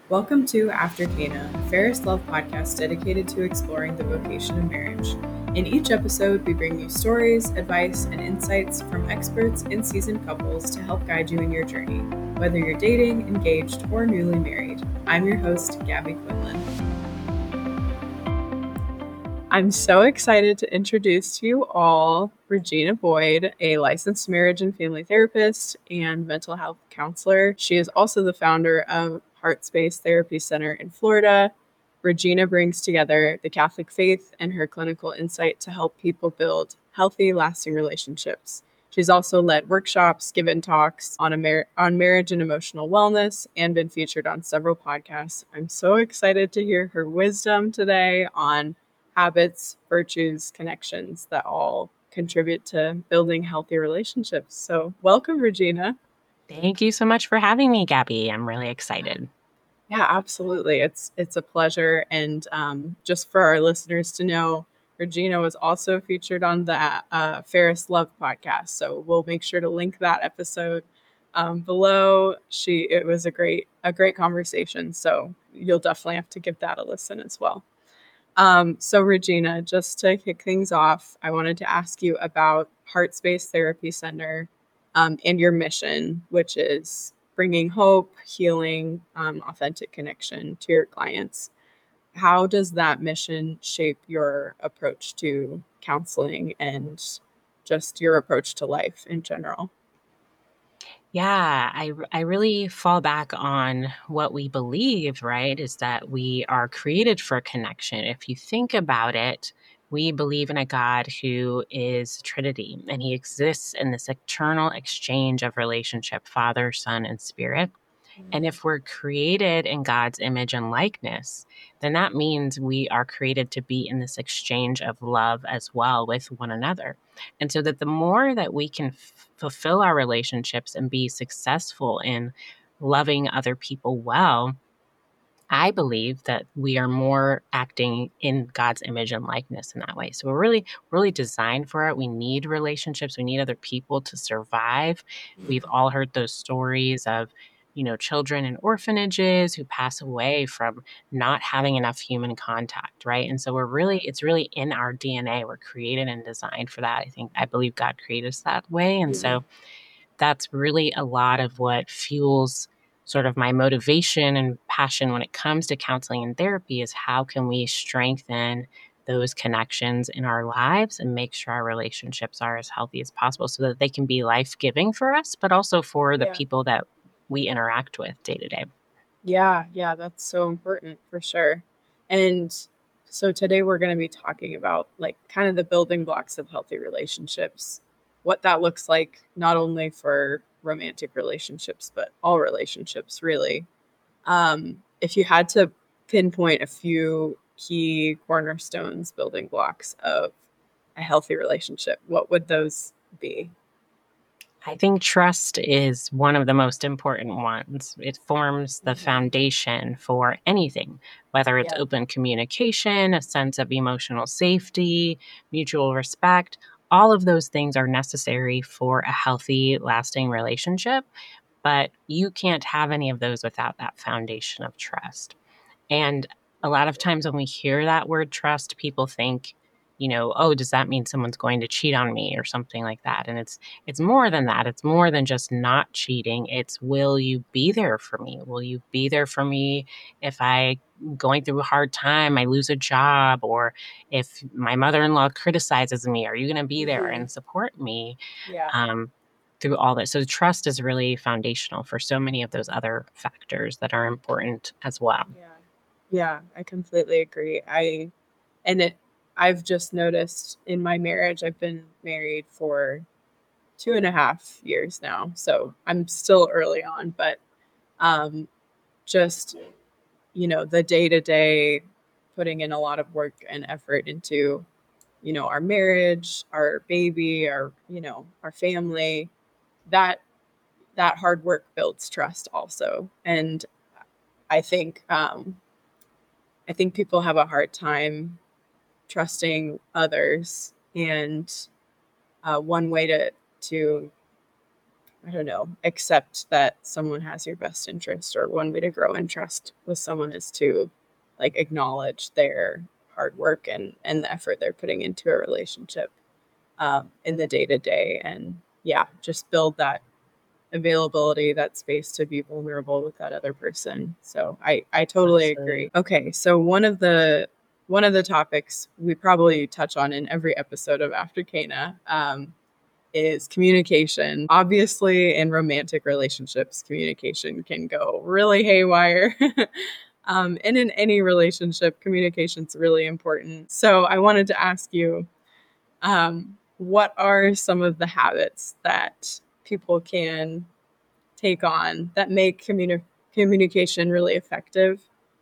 Welcome to After Cana, a Ferris Love podcast dedicated to exploring the vocation of marriage. In each episode, we bring you stories, advice, and insights from experts and seasoned couples to help guide you in your journey, whether you're dating, engaged, or newly married. I'm your host, Gabby Quinlan. I'm so excited to introduce to you all Regina Boyd, a licensed marriage and family therapist and mental health counselor. She is also the founder of Heart Space Therapy Center in Florida. Regina brings together the Catholic faith and her clinical insight to help people build healthy, lasting relationships. She's also led workshops, given talks on marriage and emotional wellness, and been featured on several podcasts. I'm so excited to hear her wisdom today on habits, virtues, connections that all contribute to building healthy relationships. So welcome, Regina. Thank you so much for having me, Gabby. I'm really excited. Yeah, absolutely. It's a pleasure. And just for our listeners to know, Regina was also featured on the Ferris Love podcast. So we'll make sure to link that episode below. It was a great conversation. So you'll definitely have to give that a listen as well. So Regina, just to kick things off, I wanted to ask you about Heart Space Therapy Center and your mission, which is bringing hope, healing, authentic connection to your clients. How does that mission shape your approach to counseling and just your approach to life in general? Yeah, I really fall back on what we believe, right? Is that we are created for connection. If you think about it, we believe in a God who is Trinity, and he exists in this eternal exchange of relationship, Father, Son, and Spirit. And if we're created in God's image and likeness, then that means we are created to be in this exchange of love as well with one another. And so that the more that we can fulfill our relationships and be successful in loving other people well, I believe that we are more acting in God's image and likeness in that way. So we're really designed for it. We need relationships. We need other people to survive. We've all heard those stories of, children in orphanages who pass away from not having enough human contact, right? And so it's really in our DNA. We're created and designed for that. I believe God created us that way. And so that's really a lot of what fuels sort of my motivation and passion when it comes to counseling and therapy is how can we strengthen those connections in our lives and make sure our relationships are as healthy as possible so that they can be life-giving for us, but also for the people that we interact with day to day. Yeah, that's so important for sure. And so today we're going to be talking about like kind of the building blocks of healthy relationships, what that looks like not only for romantic relationships, but all relationships really. If you had to pinpoint a few key cornerstones, building blocks of a healthy relationship, what would those be? I think trust is one of the most important ones. It forms the foundation for anything, whether it's open communication, a sense of emotional safety, mutual respect. All of those things are necessary for a healthy, lasting relationship, but you can't have any of those without that foundation of trust. And a lot of times when we hear that word trust, people think, oh, does that mean someone's going to cheat on me or something like that? And it's more than that. It's more than just not cheating. It's, will you be there for me? Will you be there for me if I going through a hard time, I lose a job, or if my mother-in-law criticizes me, are you going to be there and support me? Through all this. So trust is really foundational for so many of those other factors that are important as well. Yeah, I completely agree. I've just noticed in my marriage, I've been married for 2.5 years now. So I'm still early on, but just, the day to day, putting in a lot of work and effort into, our marriage, our baby, our family, that hard work builds trust also. And I think, I think people have a hard time trusting others. And one way to I don't know, accept that someone has your best interest, or one way to grow in trust with someone is to like acknowledge their hard work and the effort they're putting into a relationship in the day to day. And yeah, just build that availability, that space to be vulnerable with that other person. So I totally agree. Absolutely. Okay, so one of the topics we probably touch on in every episode of After Cana is communication. Obviously, in romantic relationships, communication can go really haywire. And in any relationship, communication is really important. So I wanted to ask you, what are some of the habits that people can take on that make communication really effective?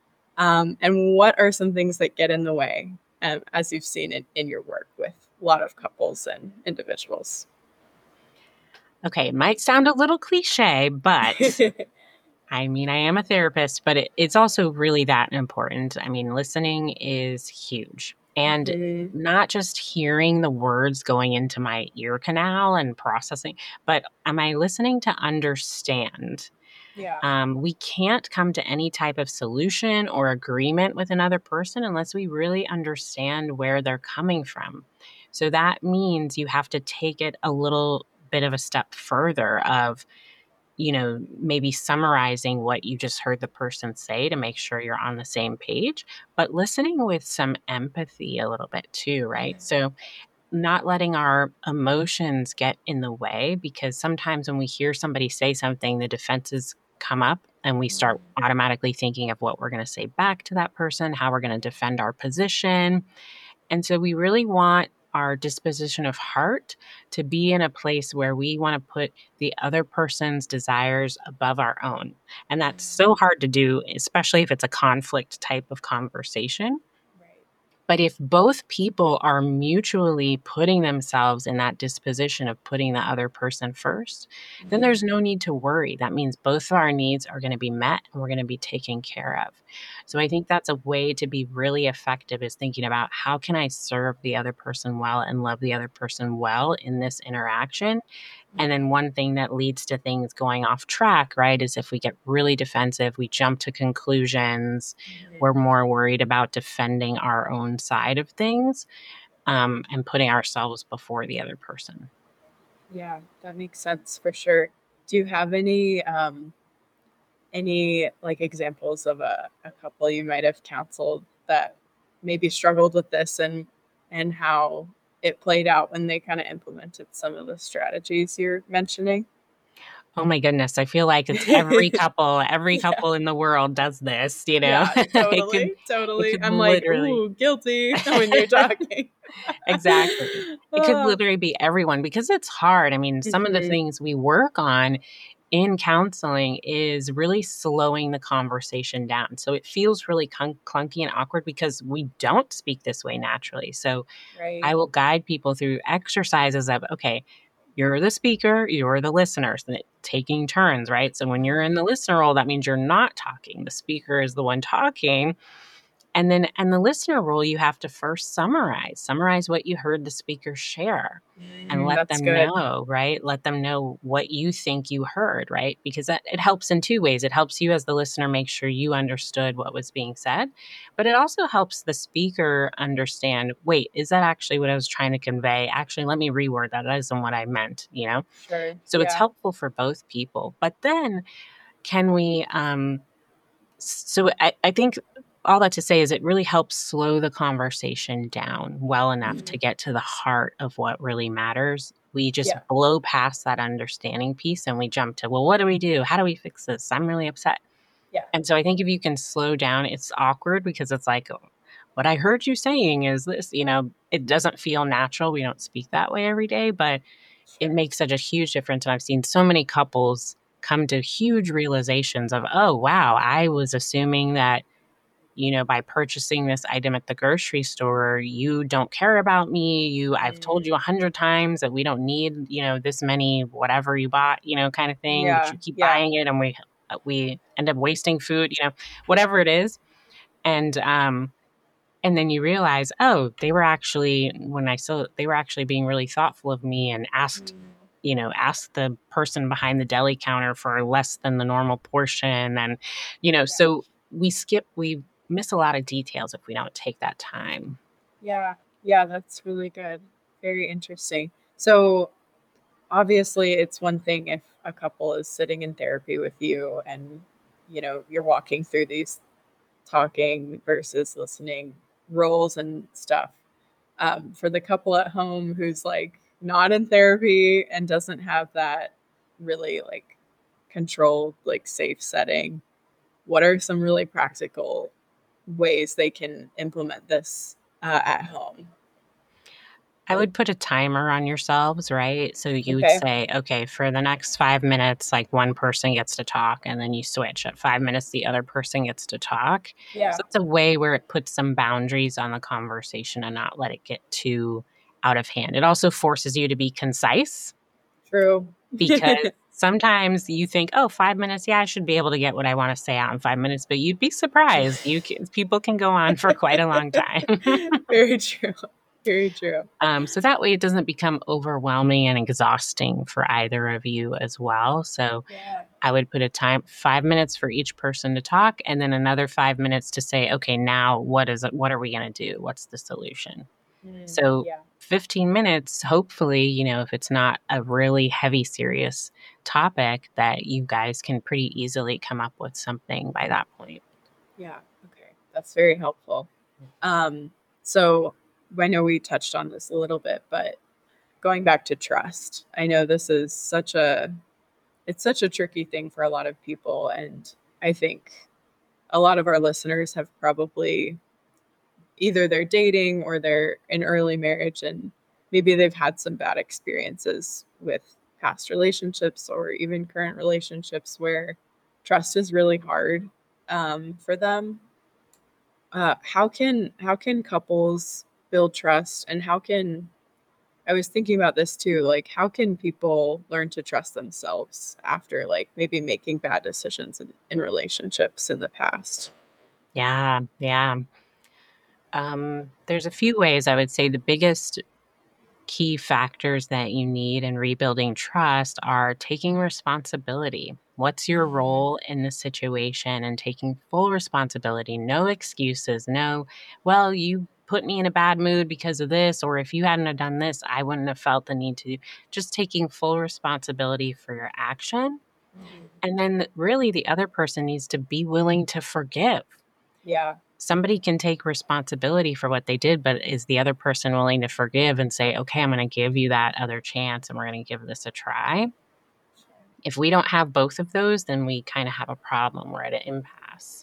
And what are some things that get in the way, as you've seen it in your work with a lot of couples and individuals? Okay, it might sound a little cliche, but I mean, I am a therapist, but it's also really that important. I mean, listening is huge. And Mhm. not just hearing the words going into my ear canal and processing, but am I listening to understand? Yeah. We can't come to any type of solution or agreement with another person unless we really understand where they're coming from. So that means you have to take it a little bit of a step further of, maybe summarizing what you just heard the person say to make sure you're on the same page, but listening with some empathy a little bit too, right? So not letting our emotions get in the way, because sometimes when we hear somebody say something, the defenses come up and we start automatically thinking of what we're going to say back to that person, how we're going to defend our position. And so we really want our disposition of heart to be in a place where we want to put the other person's desires above our own. And that's so hard to do, especially if it's a conflict type of conversation. Right. But if both people are mutually putting themselves in that disposition of putting the other person first, then there's no need to worry. That means both of our needs are going to be met and we're going to be taken care of. So I think that's a way to be really effective, is thinking about how can I serve the other person well and love the other person well in this interaction. And then one thing that leads to things going off track, right, is if we get really defensive, we jump to conclusions, we're more worried about defending our own side of things, and putting ourselves before the other person. Yeah, that makes sense for sure. Do you have any like examples of a couple you might have counseled that maybe struggled with this, and how it played out when they kind of implemented some of the strategies you're mentioning? Oh my goodness, I feel like it's every Yeah. couple in the world does this, you know? Yeah, It could totally, it totally. could I'm like, literally "Ooh, guilty," when you're talking. Exactly. It could Oh. literally be everyone because it's hard. I mean, some of the Mhm. things we work on in counseling is really slowing the conversation down. So it feels really clunky and awkward because we don't speak this way naturally. So Right. I will guide people through exercises of, okay, you're the speaker, you're the listener, so taking turns, right? So when you're in the listener role, that means you're not talking. The speaker is the one talking. And then in the listener role, you have to first summarize what you heard the speaker share and let That's them good. know, right? Let them know what you think you heard, right? Because it helps in two ways. It helps you as the listener make sure you understood what was being said, but it also helps the speaker understand, wait, is that actually what I was trying to convey? Actually, let me reword that. That isn't what I meant, you know? Sure. So it's Yeah. helpful for both people. But then can we so I think all that to say is it really helps slow the conversation down well enough to Mhm. get to the heart of what really matters. We just Yeah. blow past that understanding piece and we jump to, well, what do we do? How do we fix this? I'm really upset. Yeah. And so I think if you can slow down, it's awkward because it's like, "Oh, what I heard you saying is this, it doesn't feel natural. We don't speak that way every day, but it Sure. makes such a huge difference. And I've seen so many couples come to huge realizations of, oh, wow, I was assuming that, by purchasing this item at the grocery store, you don't care about me. I've told you Mm. 100 times that we don't need, this many, whatever you bought, kind of thing, but Yeah. you keep Yeah. buying it and we end up wasting food, whatever it is. And, and then you realize, oh, they were actually being really thoughtful of me and asked, Mm. ask the person behind the deli counter for less than the normal portion. And, Yeah. so we miss a lot of details if we don't take that time. Yeah. Yeah, that's really good. Very interesting. So obviously it's one thing if a couple is sitting in therapy with you and you're walking through these talking versus listening roles and stuff. For the couple at home who's like not in therapy and doesn't have that really like controlled, like safe setting, what are some really practical ways they can implement this at home? I would put a timer on yourselves, right? So you would Okay. say, okay, for the next 5 minutes, like one person gets to talk, and then you switch. At 5 minutes, the other person gets to talk. Yeah. So it's a way where it puts some boundaries on the conversation and not let it get too out of hand. It also forces you to be concise True. because sometimes you think, oh, 5 minutes, yeah, I should be able to get what I want to say out in 5 minutes, but you'd be surprised. People can go on for quite a long time. Very true. Very true. So that way it doesn't become overwhelming and exhausting for either of you as well. So Yeah. I would put a time, 5 minutes for each person to talk, and then another 5 minutes to say, okay, now what is it? What are we going to do? What's the solution? So Yeah. 15 minutes, hopefully, if it's not a really heavy, serious topic, that you guys can pretty easily come up with something by that point. Yeah. Okay. That's very helpful. Um, so I know we touched on this a little bit, but going back to trust, I know this is it's such a tricky thing for a lot of people. And I think a lot of our listeners have probably either they're dating or they're in early marriage and maybe they've had some bad experiences with past relationships or even current relationships where trust is really hard for them. How can couples build trust, and how can I was thinking about this too, like how can people learn to trust themselves after like maybe making bad decisions in relationships in the past? Yeah, yeah. There's a few ways. I would say the biggest key factors that you need in rebuilding trust are taking responsibility. What's your Mhm. role in the situation, and taking full responsibility? No excuses. No, well, you put me in a bad mood because of this, or if you hadn't have done this, I wouldn't have felt the need to. Just taking full responsibility for your action. Mhm. And then, really, the other person needs to be willing to forgive. Yeah. Somebody can take responsibility for what they did, but is the other person willing to forgive and say, okay, I'm going to give you that other chance and we're going to give this a try? If we don't have both of those, then we kind of have a problem. We're at an impasse.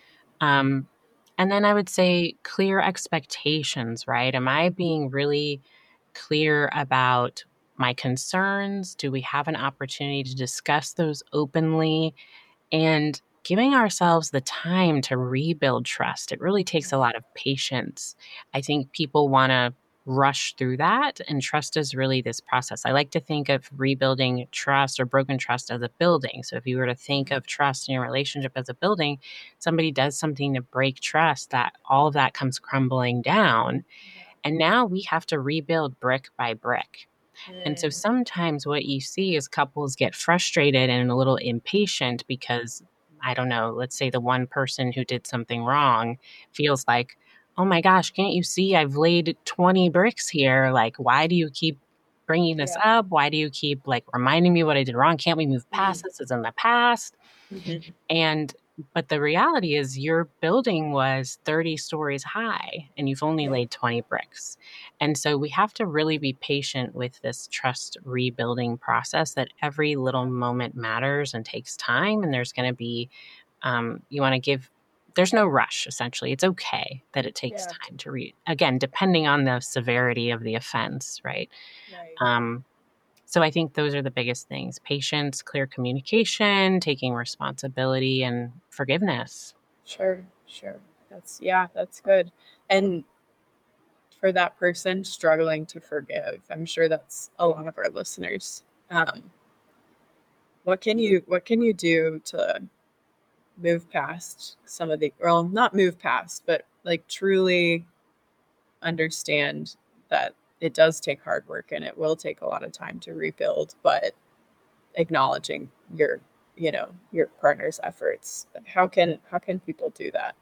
Um, and then I would say clear expectations, right? Am I being really clear about my concerns? Do we have an opportunity to discuss those openly? And giving ourselves the time to rebuild trust, it really takes a lot of patience. I think people want to rush through that, and trust is really this process. I like to think of rebuilding trust or broken trust as a building. So if you were to think of trust in your relationship as a building, somebody does something to break trust, that all of that comes crumbling down. And now we have to rebuild brick by brick. And so Mm. sometimes what you see is couples get frustrated and a little impatient because, I don't know, let's say the one person who did something wrong feels like, oh my gosh, can't you see I've laid 20 bricks here? Like, why do you keep bringing this Yeah. up? Why do you keep like reminding me what I did wrong? Can't we move past Mm. this? It's in the past. Mhm. And but the reality is your building was 30 stories high and you've only Yeah. laid 20 bricks. And so we have to really be patient with this trust rebuilding process, that every little moment matters and takes time. And there's going to be, you want to give, there's no rush essentially. It's okay that it takes Yeah. time to again, depending on the severity of the offense, right? Right. Um, so I think those are the biggest things: patience, clear communication, taking responsibility, and forgiveness. Sure. Sure. That's good. And for that person struggling to forgive, I'm sure that's a lot of our listeners. Um, what can you do to move past some of the well, not move past, but like truly understand that it does take hard work and it will take a lot of time to rebuild, but acknowledging your, your partner's efforts. How can people do that?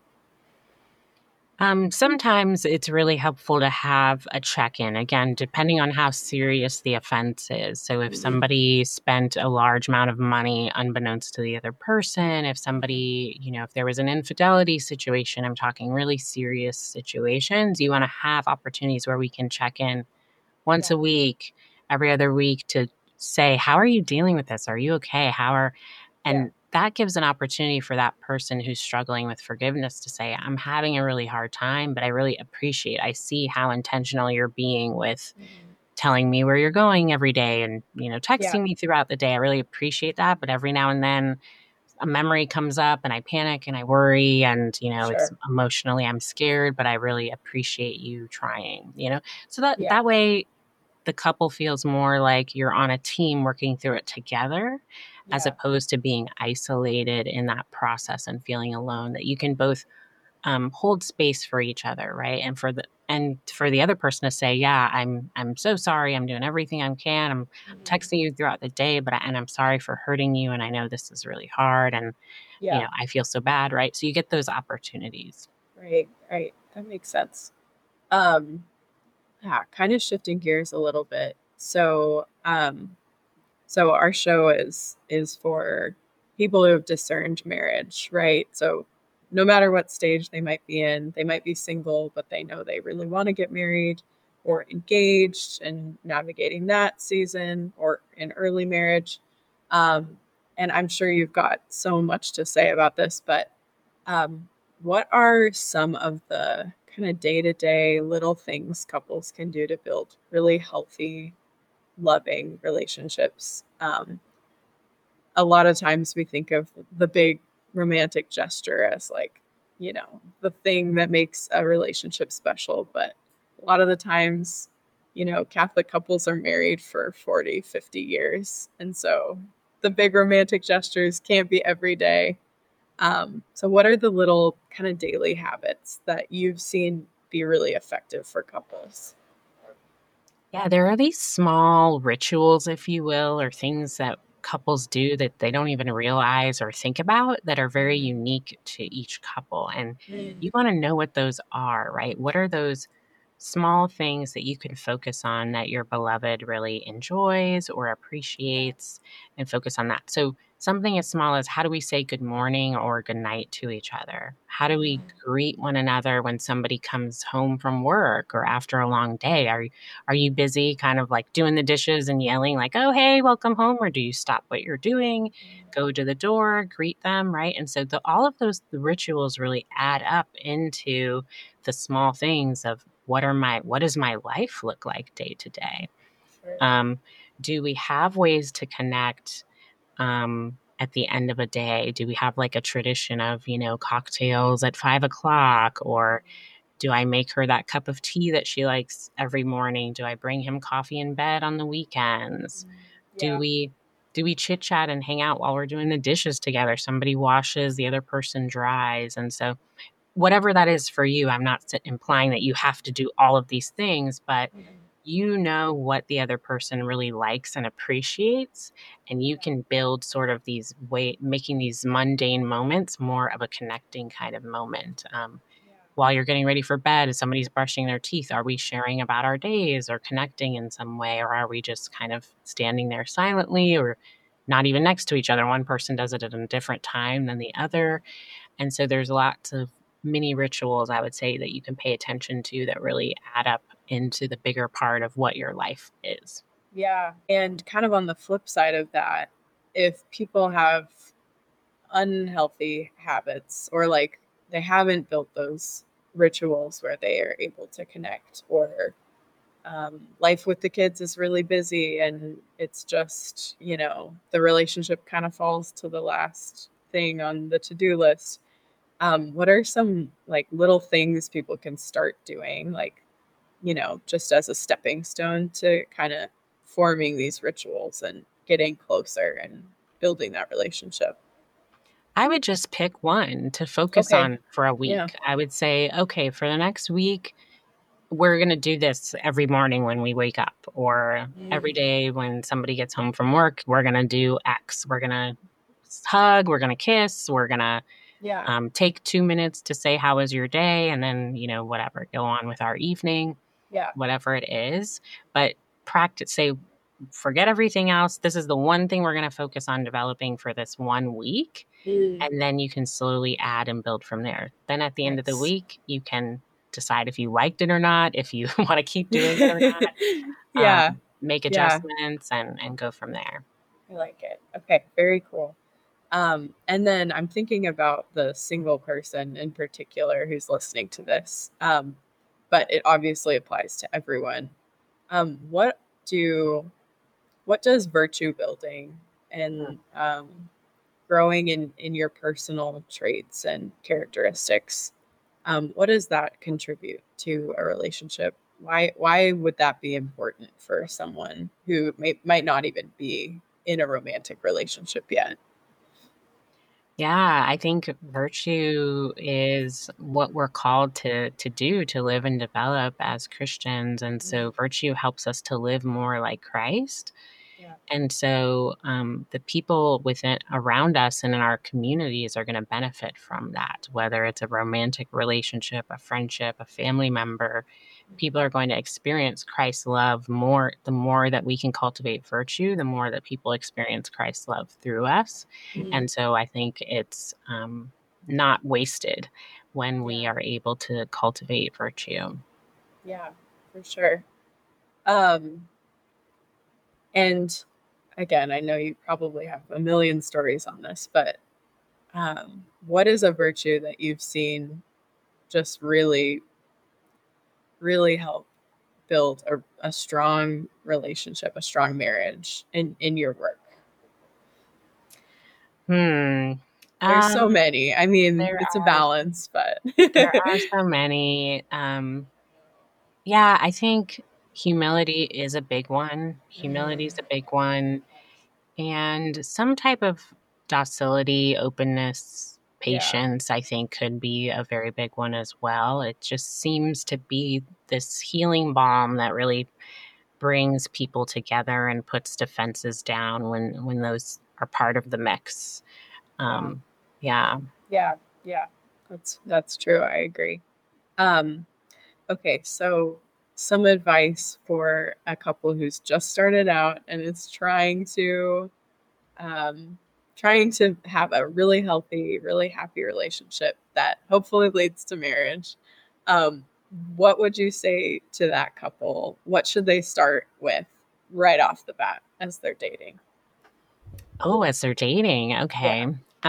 Sometimes it's really helpful to have a check-in, again, depending on how serious the offense is. So if Mhm. somebody spent a large amount of money unbeknownst to the other person, if somebody, if there was an infidelity situation, I'm talking really serious situations, you want to have opportunities where we can check in once Yeah. a week, every other week to say, how are you dealing with this? Are you okay? Yeah. And that gives an opportunity for that person who's struggling with forgiveness to say, I'm having a really hard time, but I really appreciate, I see how intentional you're being with Mhm. telling me where you're going every day and, Yeah. texting me throughout the day. I really appreciate that. But every now and then a memory comes up and I panic and I worry and, it's Sure. emotionally I'm scared, but I really appreciate you trying. So Yeah. that way the couple feels more like you're on a team working through it together as Yeah. opposed to being isolated in that process and feeling alone, that you can both hold space for each other, right? And for the other person to say, yeah, I'm so sorry, I'm doing everything I can, I'm Mhm. texting you throughout the day, and I'm sorry for hurting you, and I know this is really hard, and Yeah. I feel so bad, right? So you get those opportunities. Right. Right. That makes sense. Um, yeah, kind of shifting gears a little bit. So our show is for people who have discerned marriage, right? So no matter what stage they might be in, they might be single, but they know they really want to get married or engaged and navigating that season or in early marriage. Um, and I'm sure you've got so much to say about this, but um, what are some of the kind of day to day little things couples can do to build really healthy, loving relationships? A lot of times we think of the big romantic gesture as like, the thing that makes a relationship special. But a lot of the times, Catholic couples are married for 40, 50 years. And so the big romantic gestures can't be every day. So, what are the little kind of daily habits that you've seen be really effective for couples? Yeah, there are these small rituals, if you will, or things that couples do that they don't even realize or think about that are very Mhm. unique to each couple. And you Mm. want to know what those are, right? What are those small things that you can focus on that your beloved really enjoys or appreciates and focus on that? So, something as small as how do we say good morning or good night to each other? How do we Mhm. greet one another when somebody comes home from work or after a long day? Are you busy kind of like doing the dishes and yelling like, "Oh, hey, welcome home," or do you stop what you're doing, go to the door, greet them, right? And so all of those the rituals really add up into the small things of what does my life look like day to day? Sure. Um, do we have ways to connect at the end of a day? Do we have like a tradition of, cocktails at 5 o'clock, or do I make her that cup of tea that she likes every morning? Do I bring him coffee in bed on the weekends? Mm. Do Yeah. we do we chit chat and hang out while we're doing the dishes together? Somebody washes, the other person dries. And so whatever that is for you, I'm not implying that you have to do all of these things, but Mhm. you know what the other person really likes and appreciates, and you can build sort of these way making these mundane moments more of a connecting kind of moment. Yeah. While you're getting ready for bed, if somebody's brushing their teeth, are we sharing about our days or connecting in some way? Or are we just kind of standing there silently or not even next to each other? One person does it at a different time than the other. And so there's lots of mini rituals, I would say, that you can pay attention to that really add up into the bigger part of what your life is. Yeah. And kind of on the flip side of that, if people have unhealthy habits or like they haven't built those rituals where they are able to connect, or life with the kids is really busy and it's just, the relationship kind of falls to the last thing on the to-do list. What are some like little things people can start doing, like, just as a stepping stone to kind of forming these rituals and getting closer and building that relationship? I would just pick one to focus Okay. on for a Yeah. week. I would say, okay, for the next week, we're going to do this every morning when we wake up, or every day when somebody gets home from work, we're going to do X. We're going to hug, we're going to kiss, we're going to Yeah. take 2 minutes to say, how was your day? And then, whatever, go on with our evening, Yeah. whatever it is. But practice, say, forget everything else. This is the one thing we're going to focus on developing for this 1 week. And then you can slowly add and build from there. Then at the end of the Nice. week, you can decide if you liked it or not, if you want to keep doing it or not, Yeah. make Yeah. adjustments and go from there. I like it. Okay. Very cool. And then I'm thinking about the single person in particular who's listening to this. But it obviously applies to everyone. Um, what do what does virtue building and growing in your personal traits and characteristics, what does that contribute to a relationship? Why would that be important for someone who might not even be in a romantic relationship yet? Yeah, I think virtue is what we're called to do, to live and develop as Christians. And so virtue helps us to live more like Christ. Yeah. And so the people within around us and in our communities are going to benefit from that, whether it's a romantic relationship, a friendship, a family member. People are going to experience Christ's love more. The more that we can cultivate virtue, the more that people experience Christ's love through us. And so I think it's not wasted when we Yeah. are able to cultivate virtue. Yeah, for sure. Um, and again, I know you probably have a million stories on this, but what is a virtue that you've seen just really help build a strong relationship, a strong marriage in your work? Hmm. There's so Um, many. I mean, there it's a are balance, but There are so many. Yeah, I think humility is a big one. Humility is a big one. And some type of docility, openness, yeah, patience, I think could be a very big one as well. It just seems to be this healing balm that really brings people together and puts defenses down when those are part of the mix. wow, Um, yeah. yeah, yeah. That's true. I agree. Um, okay, so some advice for a couple who's just started out and is um, trying to have a really healthy, really happy relationship that hopefully leads to marriage. Um, what would you say to that couple? What should they start with right off the bat as they're dating? Oh, as they're dating. Yeah. Okay.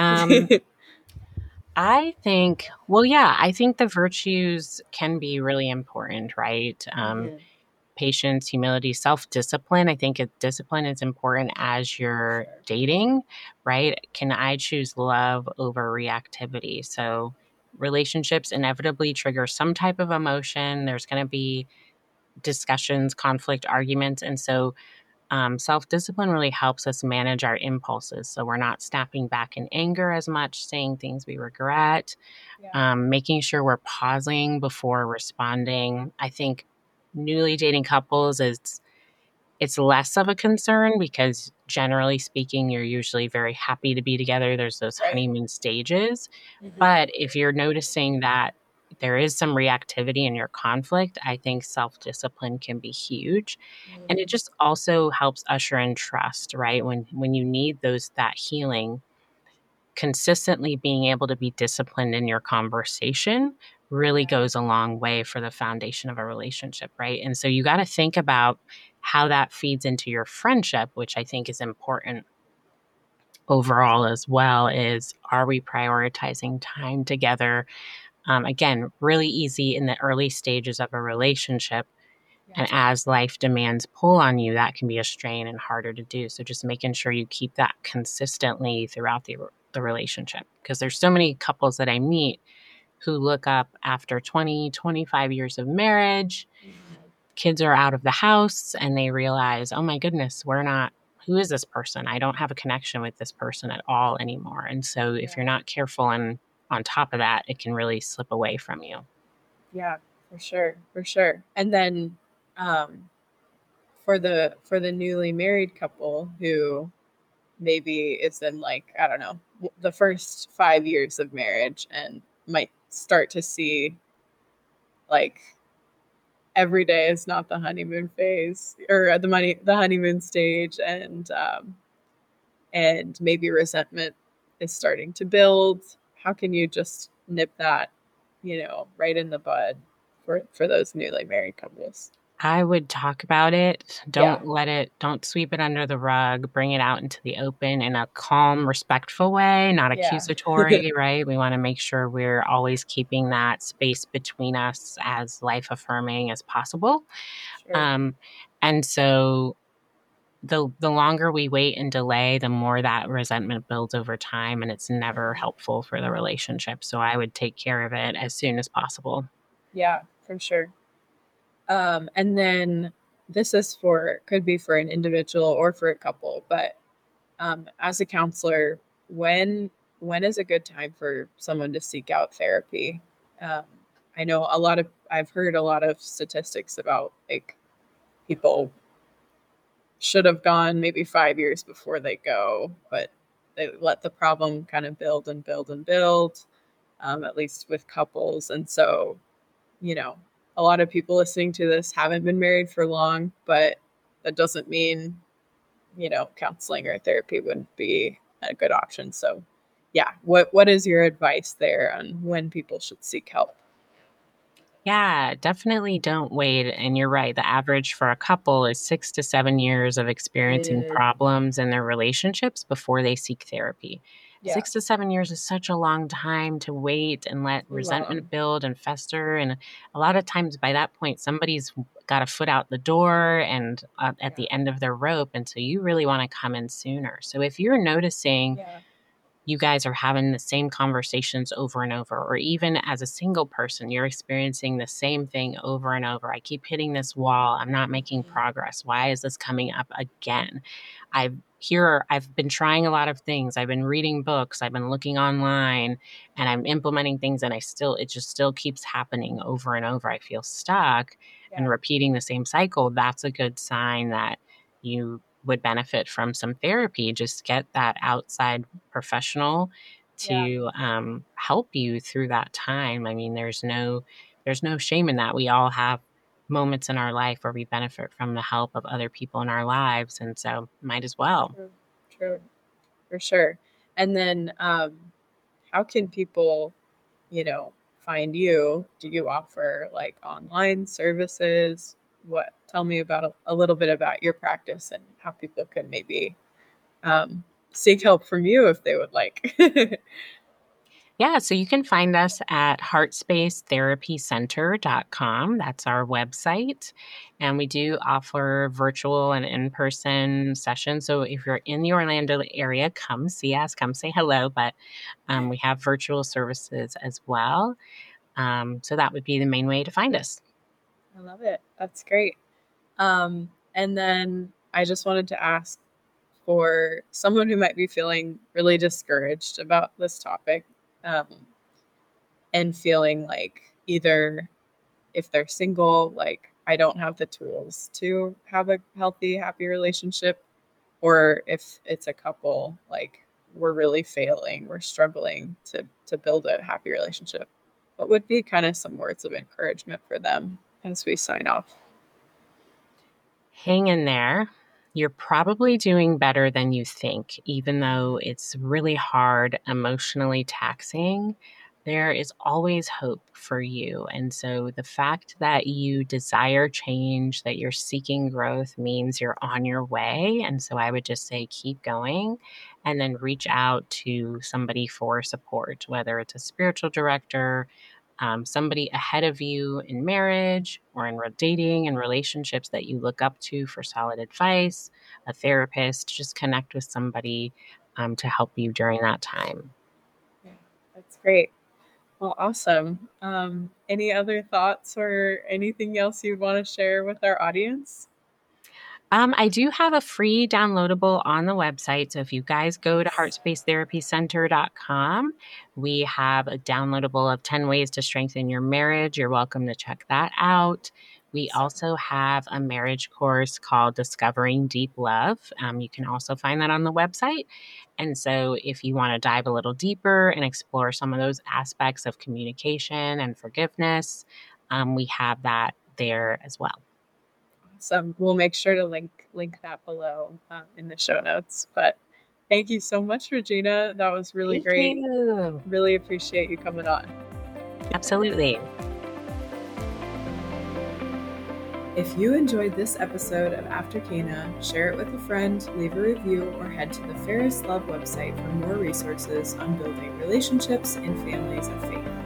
I think, well, yeah, I think the virtues can be really important, right? Mhm. Patience, humility, self discipline. I think discipline is important as For you're sure. dating, right? Can I choose love over reactivity? So, relationships inevitably trigger some type of emotion. There's going to be discussions, conflict, arguments. And so, self discipline really helps us manage our impulses. So, we're not snapping back in anger as much, saying things we regret, Yeah. making sure we're pausing before responding. I think newly dating couples, it's less of a concern because generally speaking, you're usually very happy to be together. There's those Right. honeymoon stages. Mhm. But if you're noticing that there is some reactivity in your conflict, I think self discipline can be huge. And it Mhm. just also helps usher in trust, right? When you need that healing, consistently being able to be disciplined in your conversation really Yeah. goes a long way for the foundation of a relationship, right? And so you got to think about how that feeds into your friendship, which I think is important overall as well. Is, are we prioritizing time together? Again, really easy in the early stages of a relationship. Yeah. And as life demands pull on you, that can be a strain and harder to do. So just making sure you keep that consistently throughout the relationship. Because there's so many couples that I meet who look up after 20, 25 years of marriage, Mhm. kids are out of the house, and they realize, oh my goodness, who is this person? I don't have a connection with this person at all anymore. And so if Yeah. you're not careful and on top of that, it can really slip away from you. Yeah, For sure, for sure. And then um, for the newly married couple who maybe is in like, I don't know, the first 5 years of marriage and might start to see like every day is not the honeymoon phase or the honeymoon stage, and maybe resentment is starting to build. How can you just nip that, right in the bud for those newly married couples? I would talk about it. Yeah. Don't sweep it under the rug. Bring it out into the open in a calm, respectful way, not Yeah. accusatory, right? We want to make sure we're always keeping that space between us as life affirming as possible. Sure. Um, and so the longer we wait and delay, the more that resentment builds over time, and it's never helpful for the relationship. So I would take care of it as soon as possible. Yeah, for sure. And then this is for could be for an individual or for a couple, but as a counselor, when when is a good time for someone to seek out therapy? Um, I know I've heard a lot of statistics about like people should have gone maybe 5 years before they go, but they let the problem kind of build and build and build, at least with couples. And so, you know, a lot of people listening to this haven't been married for long, but that doesn't mean, counseling or therapy wouldn't be a good option. So, yeah, what is your advice there on when people should seek help? Yeah, definitely don't wait. And you're right. The average for a couple is 6 to 7 years of experiencing Mm, problems in their relationships before they seek therapy. yeah, 6 to 7 years is such a long time to wait and let too long. resentment build and fester. And a lot of times by that point, somebody's got a foot out the door and at Yeah, the end of their rope. And so you really want to come in sooner. So if you're noticing yeah, you guys are having the same conversations over and over, or even as a single person, you're experiencing the same thing over and over. I keep hitting this wall. I'm not making mhm, progress. Why is this coming up again? I've been trying a lot of things. I've been reading books, I've been looking online, and I'm implementing things, and it just still keeps happening over and over. I feel stuck and yeah, repeating the same cycle. That's a good sign that you would benefit from some therapy. Just get that outside professional yeah, to help you through that time. I mean, there's no shame in that. We all have moments in our life where we benefit from the help of other people in our lives, and so might as well. true, true, for sure. And then, how can people, find you? Do you offer like online services? Tell me about a little bit about your practice and how people can maybe um, seek help from you if they would like. Yeah, so you can find us at heartspacetherapycenter.com. That's our website. And we do offer virtual and in person sessions. So if you're in the Orlando area, come see us, come say hello. But we have virtual services as well. So that would be the main way to find us. I love it. That's great. And then I just wanted to ask for someone who might be feeling really discouraged about this topic, um, and feeling like either if they're single, like I don't have the tools to have a healthy, happy relationship, or if it's a couple, like we're really failing, we're struggling to build a happy relationship. What would be kind of some words of encouragement for them as we sign off? Hang in there. You're probably doing better than you think, even though it's really hard, emotionally taxing. There is always hope for you. And so the fact that you desire change, that you're seeking growth means you're on your way. And so I would just say keep going and then reach out to somebody for support, whether it's a spiritual director, somebody ahead of you in marriage or in dating and relationships that you look up to for solid advice, a therapist, just connect with somebody to help you during that time. Yeah, that's great. Well, awesome. Any other thoughts or anything else you'd want to share with our audience? I do have a free downloadable on the website. So if you guys go to heartspacetherapycenter.com, we have a downloadable of 10 ways to strengthen your marriage. You're welcome to check that out. We also have a marriage course called Discovering Deep Love. You can also find that on the website. And so if you want to dive a little deeper and explore some of those aspects of communication and forgiveness, we have that there as well. So we'll make sure to link that below in the show notes. But thank you so much, Regina. That was really great. Thank you. Really appreciate you coming on. Absolutely. If you enjoyed this episode of After Cana, share it with a friend, leave a review, or head to the Ferris Love website for more resources on building relationships and families of faith.